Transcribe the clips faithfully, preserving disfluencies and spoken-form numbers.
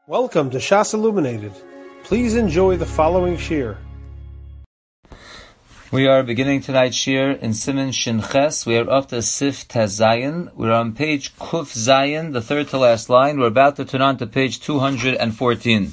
Welcome to Shas Illuminated. Please enjoy the following shir. We are beginning tonight's shir in Siman Shin Ches. We are up to Sif Tez Zayin. We're on page Kuf Zayin, the third to last line. We're about to turn on to page two hundred fourteen.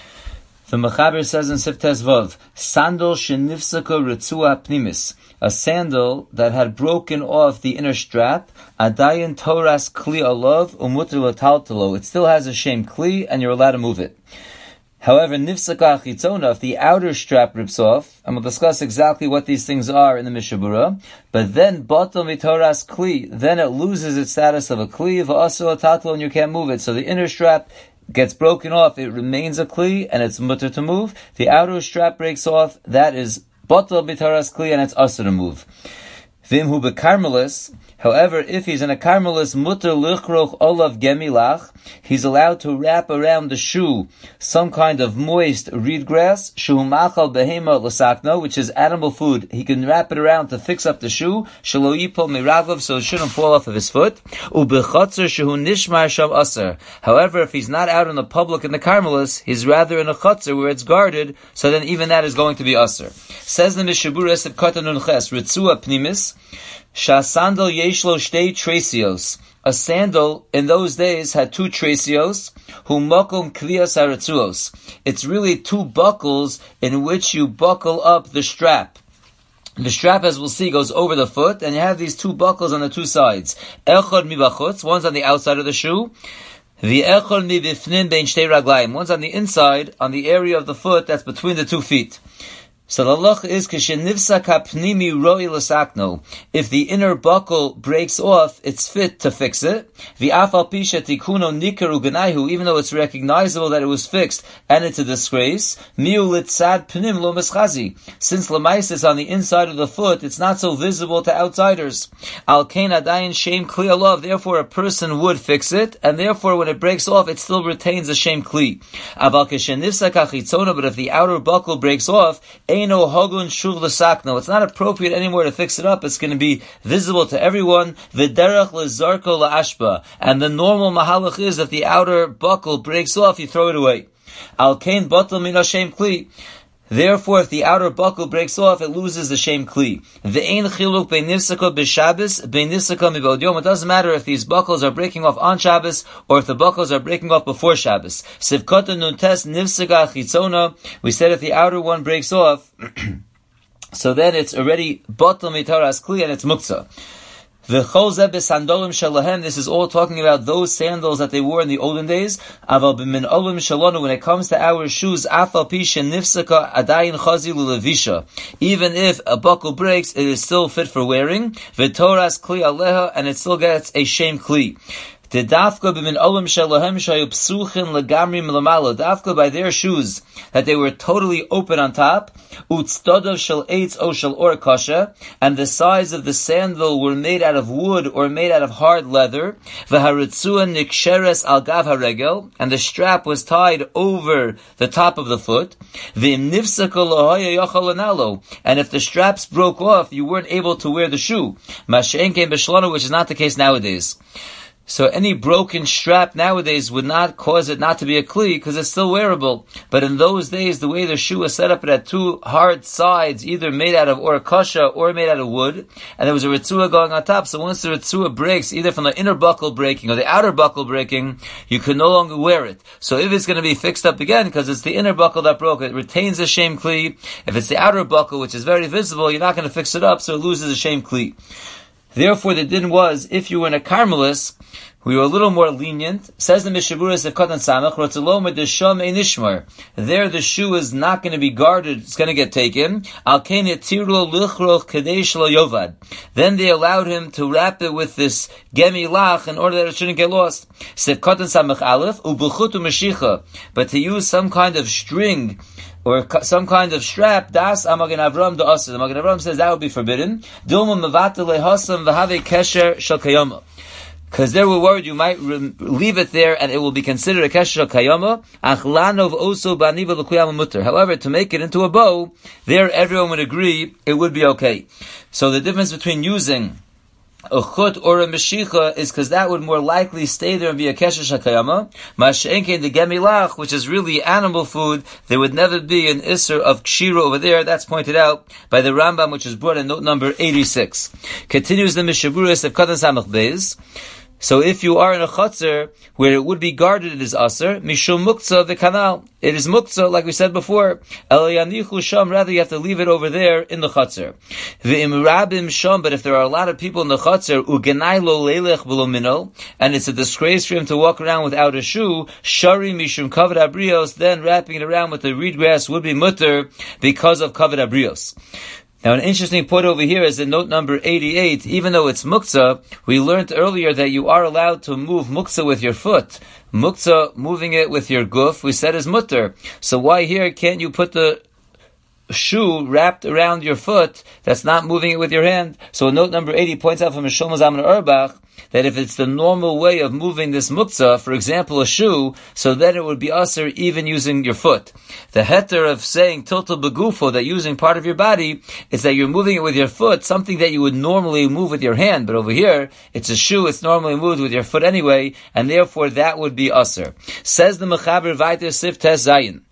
The Mechaber says in Sif Tez Vav, Sandal Shenifsaka Ritzua Pnimis, a sandal that had broken off the inner strap, Adayin Toras Kli Alav Umutter Lataltalo. It still has a shame Kli, and you're allowed to move it. However, Nifsaka Chitzona, if the outer strap rips off, and we'll discuss exactly what these things are in the Mishabura, but then Batal Mitoras Kli, then it loses its status of a Kli, V'asur Lataltalo, and you can't move it. So the inner strap gets broken off, it remains a Kli, and it's mutter to move. The outer strap breaks off, that is Batal Mitoras Kli, and it's asur to move. Vimhu bekarmelis. However, if he's in a karmelis mutter lichroch olav gemilach, he's allowed to wrap around the shoe some kind of moist reed grass, shehu machal behema l'sakno, which is animal food. He can wrap it around to fix up the shoe, shelo yipol miraglav, so it shouldn't fall off of his foot. Ubechotzer shehu nishmar sham aser. However, if he's not out in the public in the karmelis, he's rather in a chotzer where it's guarded, so then even that is going to be aser. Says the Mishabura Sif Katan Nun Ches, Ritzua Pnimis, Shasandal Yeshlo Shtei Tresios. A sandal in those days had two tresios, hu mokom klias haretzuos. It's really two buckles in which you buckle up the strap. The strap, as we'll see, goes over the foot, and you have these two buckles on the two sides. Echad mibachutz, one's on the outside of the shoe. The echad mibifnim bein shtei raglayim, one's on the inside, on the area of the foot that's between the two feet. So the loch is kishenivsa kapnimi roi l'sakno. If the inner buckle breaks off, it's fit to fix it. The afal pisha tikuno nikaru genaihu, even though it's recognizable that it was fixed and it's a disgrace. Miu litzad pnim lo meschazi. Since lemais is on the inside of the foot, it's not so visible to outsiders. Al kain adayin shame kli alav. Therefore, a person would fix it, and therefore, when it breaks off, it still retains a shame kli. Aval kishenivsa kachitzona. But if the outer buckle breaks off, it's not appropriate anymore to fix it up. It's going to be visible to everyone. V'derech lezarko la'ashba. And the normal mahalach is that the outer buckle breaks off, you throw it away. Al kain batal min hashem kli. Therefore, if the outer buckle breaks off, it loses the shame kli. Ve'ein chiluk bein nifsaka b'Shabbos, bein nifsaka mibod yom. It doesn't matter if these buckles are breaking off on Shabbos or if the buckles are breaking off before Shabbos. Sivkata nuntes nifsaka chitzona. We said if the outer one breaks off, so then it's already batal mitaras kli and it's muktzah. This is all talking about those sandals that they wore in the olden days. When it comes to our shoes, even if a buckle breaks, it is still fit for wearing. And it still gets a shame kli. Dafka by their shoes, that they were totally open on top, and the sides of the sandal were made out of wood or made out of hard leather, and the strap was tied over the top of the foot, and if the straps broke off, you weren't able to wear the shoe, which is not the case nowadays. So any broken strap nowadays would not cause it not to be a kli, because it's still wearable. But in those days, the way the shoe was set up, it had two hard sides, either made out of orakasha or made out of wood, and there was a ritzua going on top. So once the ritzua breaks, either from the inner buckle breaking or the outer buckle breaking, you can no longer wear it. So if it's going to be fixed up again, because it's the inner buckle that broke, it retains a shame kli. If it's the outer buckle, which is very visible, you're not going to fix it up, so it loses a shame kli. Therefore, the din was, if you were in a karmelis, we were a little more lenient. Says the Mishabura Sef Katan Samach, Rotzalom Edesham Einishmar. There the shoe is not going to be guarded, it's going to get taken. Al Kain Yetiru Lichroch Kadesh Lo Yovad. Then they allowed him to wrap it with this Gemi Lach in order that it shouldn't get lost. Sef Katan Samach Aleph, Ubuchutu Mashicha. But to use some kind of string, or some kind of strap, das Amagen Avram da Asa. The Magen Avram says that would be forbidden. Dilma Mavata Lehasam V'Have Kesher Shal Kayama. Because they were worried you might re- leave it there and it will be considered a kesher kayama. Achlanov oso baniva l'kuyama mutter. However, to make it into a bow, there everyone would agree it would be okay. So the difference between using A chut or a meshicha is because that would more likely stay there and be a kesher shakayama. Mash'enkein the gemilach, which is really animal food, there would never be an isser of kshira over there. That's pointed out by the Rambam, which is brought in note number eighty-six. Continues the Mishaburis of Katan Samach Beis. So if you are in a chutzner where it would be guarded, it is aser. Mishum muktzah the canal. It is muktzah, like we said before. El yanichu sham, rather you have to leave it over there in the chutzner. V'im rabim sham, but if there are a lot of people in the chutzner, ugenai lo leilech v'lo minol, and it's a disgrace for him to walk around without a shoe, shari mishum kavod abrios, then wrapping it around with the reed grass would be mutter because of kavod abrios. Now, an interesting point over here is in note number eighty-eight, even though it's muktzah, we learned earlier that you are allowed to move muktzah with your foot. Muktzah, moving it with your guf, we said is mutter. So why here can't you put the shoe wrapped around your foot that's not moving it with your hand? So note number eighty points out from Shlomo Zalman Auerbach that if it's the normal way of moving this muktzah, for example, a shoe, so then it would be aser even using your foot. The heter of saying tiltal begufo, that using part of your body, is that you're moving it with your foot, something that you would normally move with your hand. But over here, it's a shoe, it's normally moved with your foot anyway, and therefore that would be aser. Says the Mechaber Vayter Sif Tes Zayin.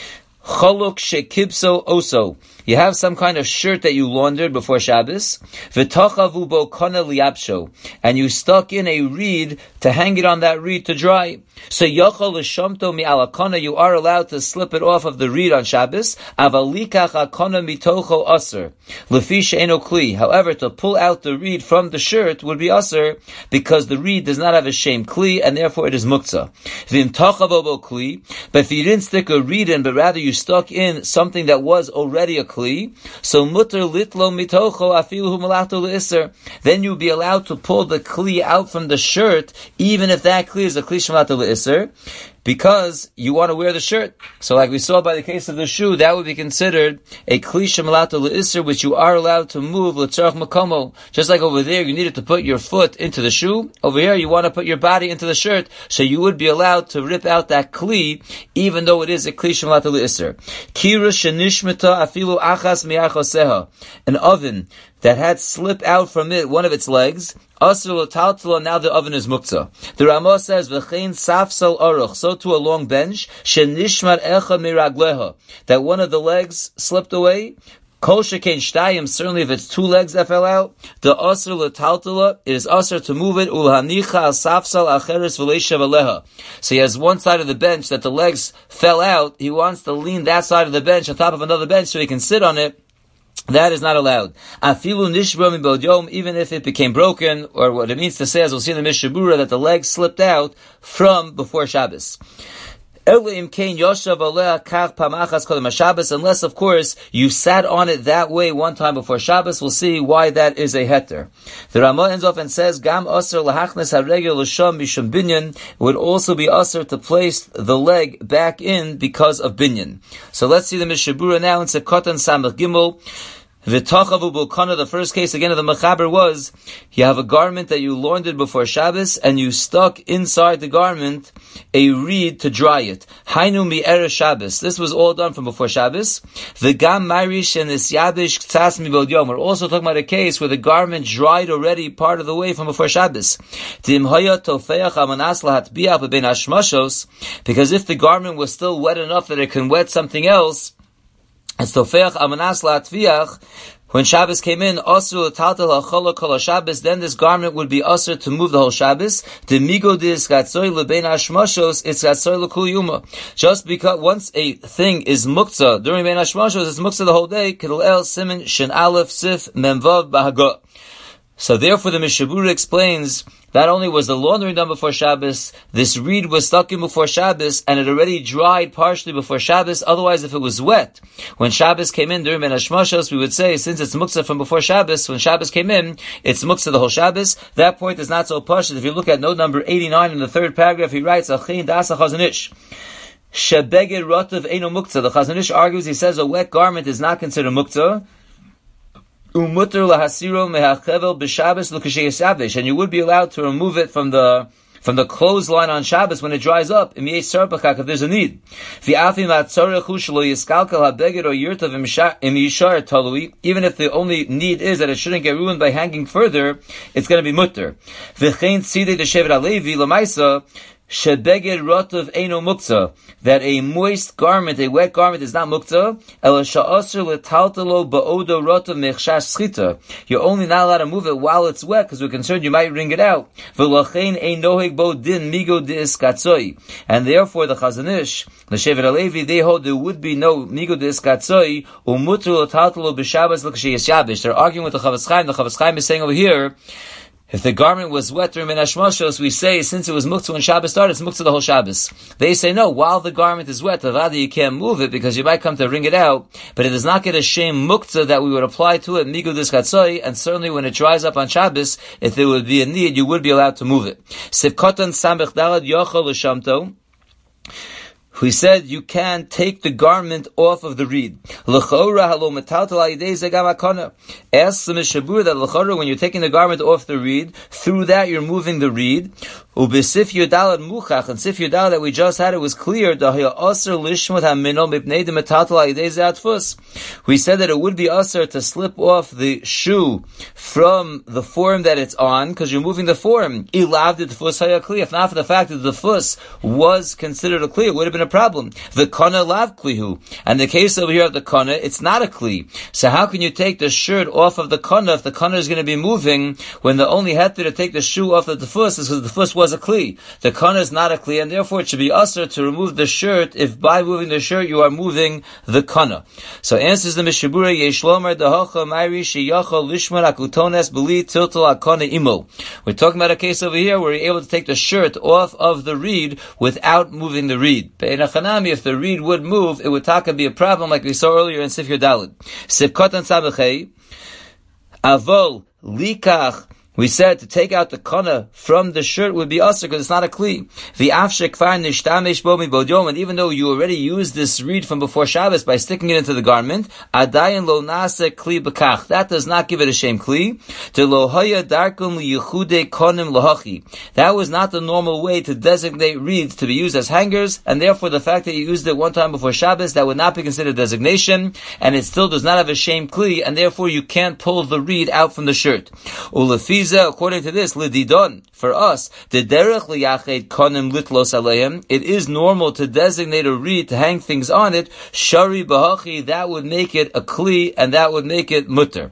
Choluk shekibso oso. You have some kind of shirt that you laundered before Shabbos, v'tochavu bo kona liyapsho, and you stuck in a reed to hang it on that reed to dry. So yochol l'shamto mi alakona, you are allowed to slip it off of the reed on Shabbos. Avalikach akona mitocho aser, lefi she'eno kli. However, to pull out the reed from the shirt would be aser because the reed does not have a shem kli, and therefore it is muktzah. V'im tochavo bo kli, but if you didn't stick a reed in, but rather you stuck in something that was already a kli, so mutter litlo mitocho afilu malato leiser, then you'll be allowed to pull the kli out from the shirt, even if that kli is a kli shemalato leiser, because you want to wear the shirt. So like we saw by the case of the shoe, that would be considered a kli shemalato leiser, which you are allowed to move l'tzarach makomo. Just like over there, you needed to put your foot into the shoe. Over here, you want to put your body into the shirt, so you would be allowed to rip out that kli, even though it is a kli shemalato leiser. Kira shenishmeta afilu achas mi'achoseha. An oven that had slipped out from it one of its legs, asur l'taltala, now the oven is muktzah. The Ramah says, v'chein safsal aruch, so to a long bench, shenishmar echa miragleha, that one of the legs slipped away, kol shekain shtayim, certainly if it's two legs that fell out, the asur l'taltala, it is asur to move it, ulhanicha al safsal acheres v'leishav aleha. So he has one side of the bench that the legs fell out, he wants to lean that side of the bench on top of another bench so he can sit on it. That is not allowed. Afilu nishbra mibod yom, even if it became broken, or what it means to say, as we'll see in the Mishabura, that the leg slipped out from before Shabbos. Unless, of course, you sat on it that way one time before Shabbos. We'll see why that is a heter. The Ramah ends off and says, Gam aser lahachnes haregel l'sham mishum binyan. It would also be aser to place the leg back in because of binyan. So let's see the Mishabura now in Sekatan Samach Gimel. V'tachavu b'kana, the first case again of the Mechaber was, you have a garment that you laundered before Shabbos, and you stuck inside the garment a reed to dry it. Hainu mi'erev Shabbos. This was all done from before Shabbos. V'gam marish and isyabish k'tzas mibod yom. We're also talking about a case where the garment dried already part of the way from before Shabbos. Dim haya tofeach amanas lahatbiach b'bein hashmashos, because if the garment was still wet enough that it can wet something else, as tofeach amanas lahatviach, when Shabbos came in, asur l'taltal ha'chola kol Shabbos, then this garment would be asur to move the whole Shabbos. The migo dis gatzoy lebein hashmashos, it's gatzoy l'kul yuma. Just because once a thing is muktzah during bein hashmashos, it's muktzah the whole day. Kedol el simin shin aleph sif memvav bahagah. So therefore the Mishabura explains, not only was the laundering done before Shabbos, this reed was stuck in before Shabbos, and it already dried partially before Shabbos. Otherwise, if it was wet, when Shabbos came in during Ben Hashmashos, we would say, since it's muktzah from before Shabbos, when Shabbos came in, it's muktzah the whole Shabbos. That point is not so pashut. If you look at note number eighty-nine in the third paragraph, he writes, Achin dasa Chazon Ish. Shebeged rotav eino muktzah. The Chazon Ish argues, he says, a wet garment is not considered muktzah. And you would be allowed to remove it from the from the clothesline on Shabbos when it dries up, if there's a need. Even if the only need is that it shouldn't get ruined by hanging further, it's going to be mutter. Shebeged rotov eino muktzah, that a moist garment, a wet garment, is not muktzah. Ela sha'aser letaltalo ba'odo rotov mechshash schita. You're only not allowed to move it while it's wet because we're concerned you might wring it out. V'lachein ein noheg bo din migo di'iskatzoi. And therefore the Chazon Ish, the Shevet HaLevi, they hold there would be no migo di'iskatzoi umutu letaltalo b'shabbos l'ksheyes yabish. They're arguing with the Chafetz Chaim. The Chafetz Chaim is saying over here, if the garment was wet during Ben Hashmashos, we say since it was muktzah when Shabbos started, it's muktzah the whole Shabbos. They say no, while the garment is wet, Avada, you can't move it because you might come to wring it out, but it does not get a shame muktzah that we would apply to it, migu diskatzoi, and certainly when it dries up on Shabbos, if there would be a need, you would be allowed to move it. Sivkotan samech dalad yochol l'shamto. He said you can take the garment off of the reed. Ask the Mishabur that l'chora, when you're taking the garment off the reed, through that you're moving the reed. Ubesif Yudalad Muchach, and Sif Yudalad that we just had, it was clear. We said that it would be usher to slip off the shoe from the form that it's on, because you're moving the form. If not for the fact that the fus was considered a kli, it would have been a problem. The kana lav klihu, and the case over here of the kana, it's not a kli. So how can you take the shirt off of the kana if the kana is going to be moving when the only heter to take the shoe off of the fus is because the fus was a kli? The kana is not a kli, and therefore it should be usher to remove the shirt if by moving the shirt you are moving the kana. So answers the Mishabura, Yeshlomer dehacha mayri sheyachol lishmar akutones beli tiltal akana imo. We're talking about a case over here where you're able to take the shirt off of the reed without moving the reed. If the reed would move, it would taka be a problem like we saw earlier in Sifir Dalid. Sifkotan Sabachei, Avol, Likach, we said to take out the kana from the shirt would be usher because it's not a kli. And even though you already used this reed from before Shabbos by sticking it into the garment, adayin lo nase kli bekach. That does not give it a shame kli. That was not the normal way to designate reeds to be used as hangers, and therefore the fact that you used it one time before Shabbos, that would not be considered designation, and it still does not have a shame kli, and therefore you can't pull the reed out from the shirt. According to this, lididon, for us, the derech liyached konim litlos aleim, it is normal to designate a reed to hang things on it. Shari bahachi, that would make it a kli, and that would make it mutter.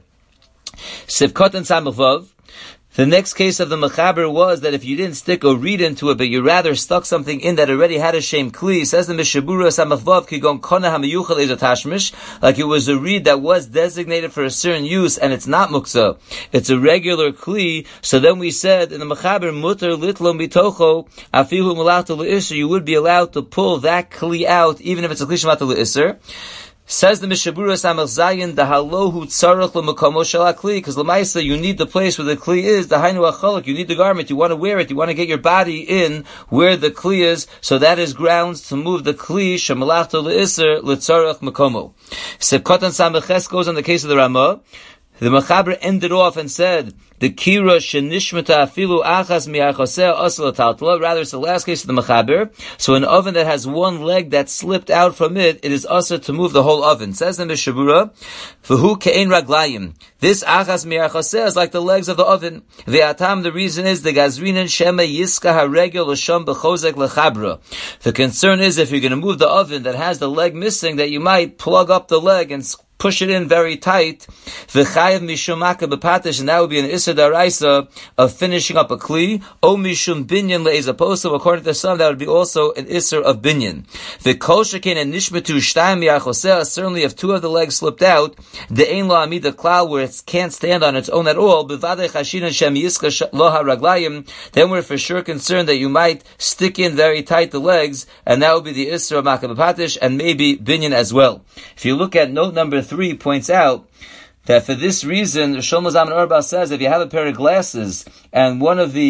Sivkot and samachvav. The next case of the Mechaber was that if you didn't stick a reed into it, but you rather stuck something in that already had a shem kli, says the Mishabura Samachvav Kigon Kona Hamayuchal is a tashmish, like it was a reed that was designated for a certain use, and it's not muksa, it's a regular kli. So then we said in the Mechaber Mutter Litlo Mitocho Afihu Malata Le'isr, you would be allowed to pull that kli out, even if it's a kli Shemata Le'isr. Says the Mishabura Samach Zayin, the halohu tzarech l'makomo shel hakli, because l'maisa you need the place where the kli is. The hainu acholak, you need the garment, you want to wear it, you want to get your body in where the kli is. So that is grounds to move the kli shemalachto le'iser l'tzarech makomo. Sepkotan Samach Ches goes on the case of the Ramah. The Mechaber ended off and said, the kira shenishmata afilu achas mi'achoseh asla taltala. Rather, it's the last case of the Mechaber. So an oven that has one leg that slipped out from it, it is asr to move the whole oven. Says the Mishabura, v'hu ke'en raglayim. This achas mi'achoseh is like the legs of the oven. Ve'atam, the reason is the gazrinin shema yiska haregel l'sham b'chozek l'chabra. The concern is if you're going to move the oven that has the leg missing, that you might plug up the leg and push it in very tight, v'chayav mishum maka b'patish, and that would be an issa daraisa of finishing up a kli, o mishum binyan le'ezaposav, according to some, that would be also an issa of binyan. V'kol shekein and nishmetu shtayim mi'achoseh, certainly if two of the legs slipped out, de'ein lo amida klal, where it can't stand on its own at all, b'vadei chashinan shem yiska lo haraglayim, then we're for sure concerned that you might stick in very tight the legs, and that would be the issa of maka b'patish, and maybe binyan as well. If you look at note number three, points out that for this reason, Shlomo Zalman Auerbach says if you have a pair of glasses and one of the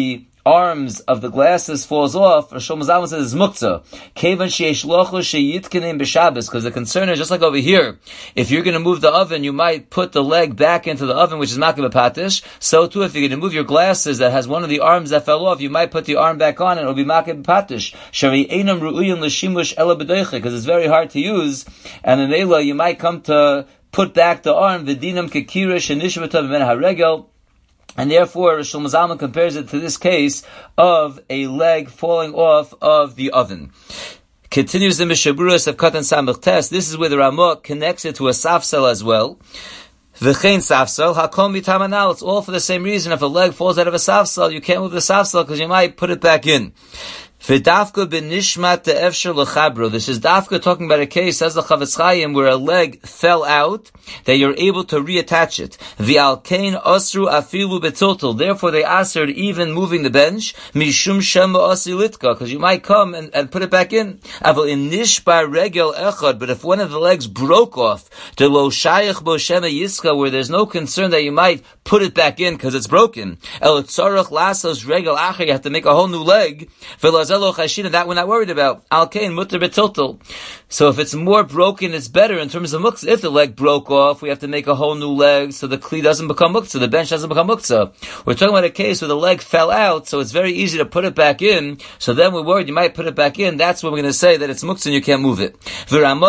arms of the glasses falls off, Rosh Hashanah says is muktzah. Kevan sheyesh lochu sheyitkenim b'Shabbos, because the concern is just like over here. If you're going to move the oven, you might put the leg back into the oven, which is makeh b'patish. So too, if you're going to move your glasses that has one of the arms that fell off, you might put the arm back on and it will be makeh b'patish. Shari einam ru'uyim l'shimush ela b'doiche, because it's very hard to use, and in Eila you might come to put back the arm, v'dinam kekirish and nishvatav ben haregel. And therefore, Shlomo Zalman compares it to this case of a leg falling off of the oven. Continues the Mishaburas of Katan Samach Tes. This is where the Ramah connects it to a safsel as well. V'chein safsel, hakom mitamanal. It's all for the same reason. If a leg falls out of a safsel, you can't move the safsel because you might put it back in. V'dafka b'nishmat te'efshar l'chabro. This is dafka talking about a case, says the Chavetz Chaim, where a leg fell out, that you're able to reattach it. V'al kein osru afilu betiltul. Therefore they asked even moving the bench, mishum shema osi litka, because you might come and, and put it back in. Aval in nishbar regel echad, but if one of the legs broke off, de lo shayach bo shema yiska, where there's no concern that you might put it back in because it's broken. El tzarach lasos regel acher, you have to make a whole new leg. That we're not worried about. Al kain mutter betiltul. So if it's more broken, it's better in terms of muktzah. If the leg broke off, we have to make a whole new leg so the kli doesn't become muktzah, the bench doesn't become muktzah. We're talking about a case where the leg fell out, so it's very easy to put it back in. So then we're worried you might put it back in. That's when we're going to say that it's muktzah and you can't move it. The Ramah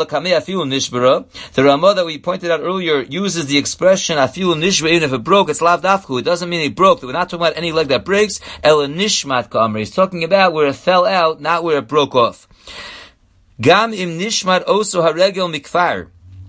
that we pointed out earlier uses the expression afilu nishbara. Even if it broke, it's lav dafku. It doesn't mean it broke. We're not talking about any leg that breaks. Ela nishmat ka'amri. He's talking about where it fell out, not where it broke off. Gam im nishmat oso haregel mikfar.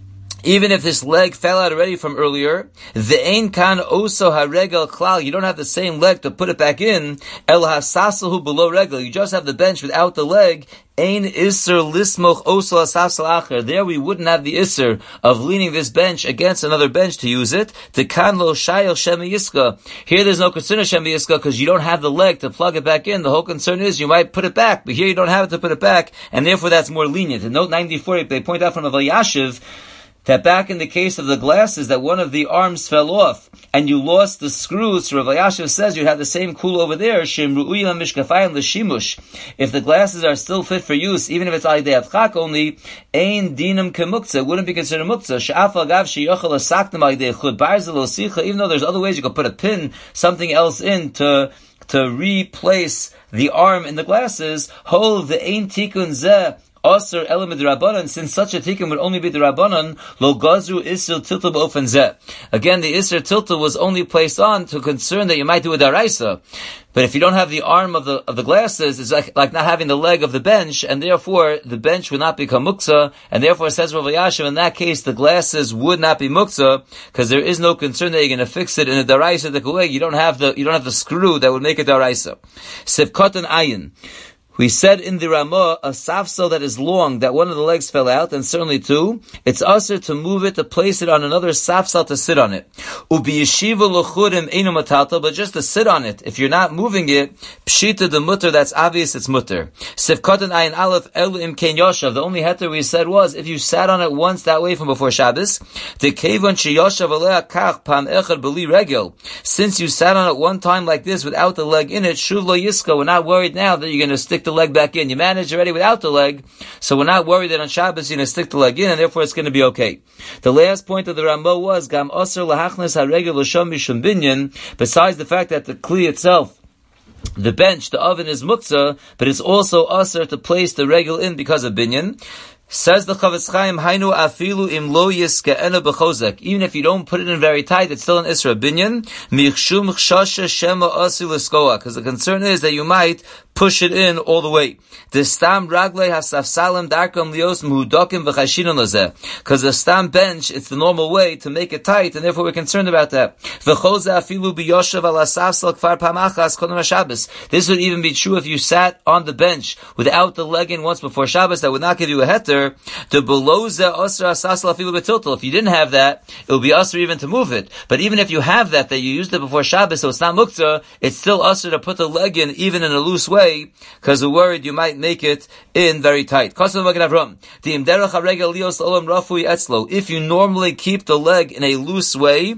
Even if this leg fell out already from earlier, the ein kan oso haregel klal, you don't have the same leg to put it back in. El hasasahu below regel, you just have the bench without the leg. Ein iser lismoch oso hasasal acher. There we wouldn't have the iser of leaning this bench against another bench to use it. The kan lo shayel shema yiska. Here there's no concern of shema yiska because you don't have the leg to plug it back in. The whole concern is you might put it back, but here you don't have it to put it back, and therefore that's more lenient. In note ninety-four, they point out from Aval Yashiv that back in the case of the glasses, that one of the arms fell off, and you lost the screws, so Rav Yashiv says you have the same kul over there, Shem Ru'uyam Mishkafayim L'Shimush. If the glasses are still fit for use, even if it's Alidei Avchak only, Ein Dinam Kemuktzah, wouldn't be considered Muktzah. She'af Agav She'yochel Asaktam Alidei Chud Barzel Osicha, even though there's other ways you could put a pin, something else in to, to replace the arm in the glasses, Hol Ve'ein Tikun Zeh, Aser elam d'Rabbanan, since such a tikkun would only be the Rabbanan, lo gazru isur tilta b'ofen zeh. Again, the isur tilta was only placed on to concern that you might do a daraisa. But if you don't have the arm of the of the glasses, it's like, like not having the leg of the bench, and therefore the bench would not become muktzah, and therefore says Rav Yashiv, in that case the glasses would not be muktzah, because there is no concern that you're going to fix it in a daraisa the way you don't have the you don't have the screw that would make a daraisa. Sivkatan ayin. We said in the Ramah, a safsel that is long, that one of the legs fell out, and certainly two, it's usher to move it, to place it on another safsel to sit on it. Ubi yeshiva lochurim einu matalta, but just to sit on it. If you're not moving it, pshita the mutter, that's obvious, it's mutter. Sivkatan ayin aleph elu im ken yoshav. The only heter we said was, if you sat on it once that way from before Shabbos, the kevon sheyoshav alea kach pam echad beli regel. Since you sat on it one time like this without the leg in it, shuv lo yiska, we're not worried now that you're going to stick the leg back in. You managed already without the leg, so we're not worried that on Shabbos you're going to stick the leg in, and therefore it's going to be okay. The last point of the Ramah was gam osir lahachnes haregel l'sham mishum binyan. Besides the fact that the kli itself, the bench, the oven is muktzah, but it's also osir to place the regel in because of binyan. Says the Chavetz Chaim, Hainu afilu im lo yiske'ena b'chozek. Even if you don't put it in very tight, it's still an Isra binyan. Michshum chshasha shema asi l'skoa. Because the concern is that you might push it in all the way. The stam raglei hasafsalim darkam lios muhudokim v'chashinon lazeh. Because the stam bench, it's the normal way to make it tight, and therefore we're concerned about that. V'choze afilu b'yoshav al asafsal kfar pamachas kodem haShabbos. This would even be true if you sat on the bench without the leg in once before Shabbos. That would not give you a heter. usher. The below ze usher asasal afilu betiltel. If you didn't have that, it would be usher even to move it. But even if you have that, that you used it before Shabbos, so it's not muktzah, it's still usher to put the leg in, even in a loose way, because we're worried you might make it in very tight. If you normally keep the leg in a loose way,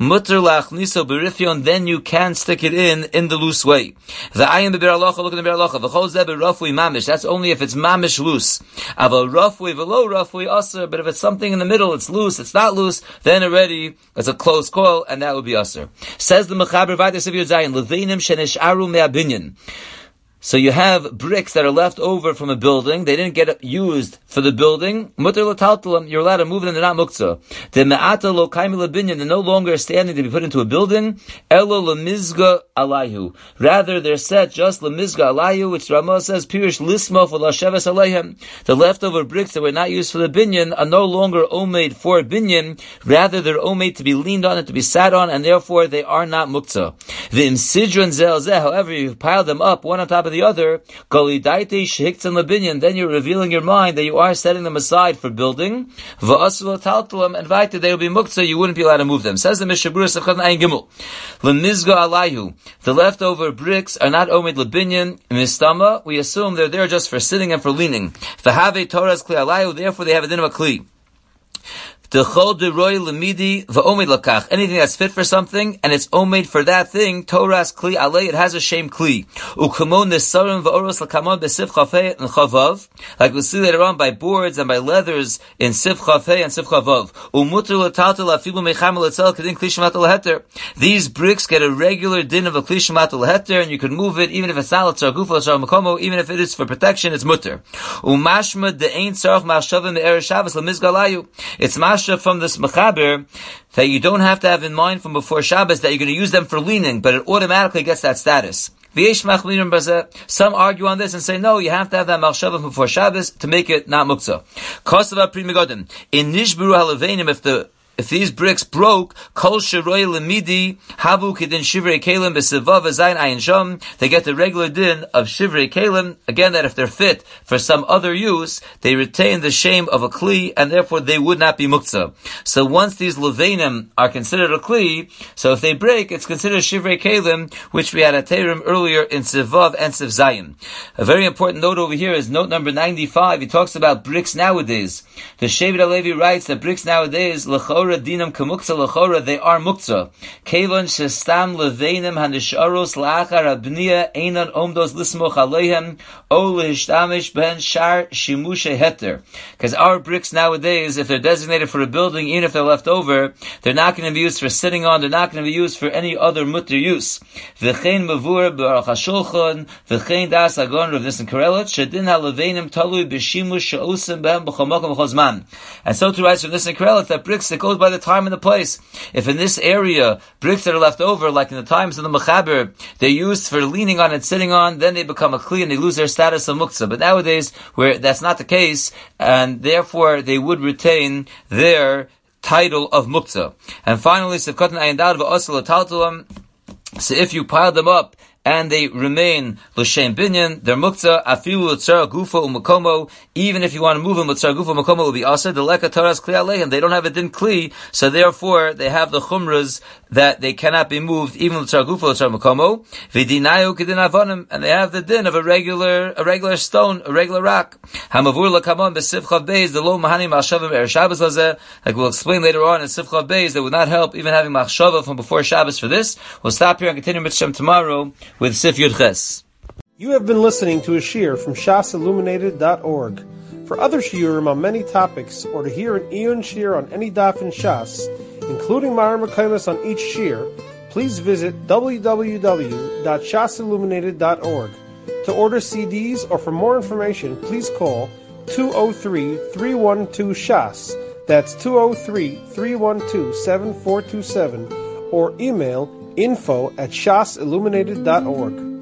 then you can stick it in in the loose way. The ayin be'ber halacha, look at the be'ber halacha. V'chol zeh be'rafui mamish. That's only if it's mamish loose. Aval rafui v'lo rafui aser. But if it's something in the middle, it's loose, it's not loose, then already it's a close call, and that would be aser. Says the Mechaber Vayda Sev Yud Zayin, Levinim shenish'aru me'abinyan. So you have bricks that are left over from a building. They didn't get used for the building. Mutter l'taltalam. You're allowed to move them. They're not muktzah. The me'ata lo kaimi l'binyan. They're no longer standing to be put into a building. Elo l'mizga alayhu. Rather, they're set just l'mizga alayhu, which Ramah says, pirish lismof v'lasheves alayhem. The leftover bricks that were not used for the binyan are no longer omeid for binyan. Rather, they're omeid to be leaned on and to be sat on, and therefore they are not muktzah. The imsidron zel zeh. However, you pile them up one on top of the other, then you're revealing your mind that you are setting them aside for building. And invited, they will be muktzah, you wouldn't be allowed to move them. Says the Mishabura Sefchat Ayin Gimel. Lemizga alayhu. The leftover bricks are not omid lebinyan. Mistama, we assume they're there just for sitting and for leaning. V'havei Torah's kli alayhu, therefore they have a din of a kli. Anything that's fit for something, and it's omid for that thing, Torah's kli alei, it has a shame kli. Like we'll see later on by boards and by leathers in sif chafei and sif chavav. These bricks get a regular din of a kli shemat leheter, and you can move it even if it's not l'tzar gufa l'tzar makomo, even if it is for protection, it's mutter. It's from this mechaber that you don't have to have in mind from before Shabbos that you're going to use them for leaning, but it automatically gets that status. Some argue on this and say, no, you have to have that machshava before Shabbos to make it not muktzah. In nishburu halevenim, if the If these bricks broke, kol sheroy lemidi havu kedin shivrei kelim b'sevav azayin ayin sham. They get the regular din of shivrei kelim. Again, that if they're fit for some other use, they retain the shame of a kli, and therefore they would not be muktzah. So once these levanim are considered a kli, so if they break, it's considered shivrei kelim, which we had at Terim earlier in sevav and sev zayin. A very important note over here is note number ninety-five. He talks about bricks nowadays. The Shevet HaLevi writes that bricks nowadays lechor dinam kamuktzah lechora, they are muktzah. Kevon shestam leveinim hanisharos la'achar abniya einan omdos lismoch aleihem o lehishtamish ben shar shimushe heter. Because our bricks nowadays, if they're designated for a building, even if they're left over, they're not going to be used for sitting on, they're not going to be used for any other mutter use. V'chein mavur b'aruch hashulchan v'chein das agon Rav Nissen Karelitz shedin haleveinim talui b'shimush she'osim behem b'chomokim v'chozman. And so to write Rav Nissen Karelitz that bricks, it goes by the time and the place. If in this area, bricks that are left over, like in the times of the Mechaber, they're used for leaning on and sitting on, then they become a kli and they lose their status of muktzah. But nowadays, where that's not the case, and therefore they would retain their title of muktzah. And finally, so if you pile them up, and they remain l'shem binyan, they're muktzah, afilu l'tzar gufa u'makomo, even if you want to move them l'tzar gufa u'makomo, it will be aser, the leka Torah's kli aleihem, they don't have a din kli, so therefore they have the chumras that they cannot be moved, even l'tzar gufa l'tzar makomo, v'dinayu kedin avonim, and they have the din of a regular, a regular stone, a regular rock. Hamavur l'kamon b'sif chav beis, the lo mahanim machshavim er Shabbos lazeh, like we'll explain later on in sif chav beis, that would not help even having machshava from before Shabbos for this. We'll stop here and continue Mitzvah tomorrow with Sif Yud Ches. You have been listening to a shiur from shas illuminated dot org. For other shiurim on many topics, or to hear an Iyun shiur on any daf in Shas, including Mara Mekaymas on each shiur, please visit w w w dot shas illuminated dot org. To order C Ds or for more information, please call two oh three, three one two, S H A S. That's two oh three, three one two, seven four two seven, or email info at shas illuminated dot org.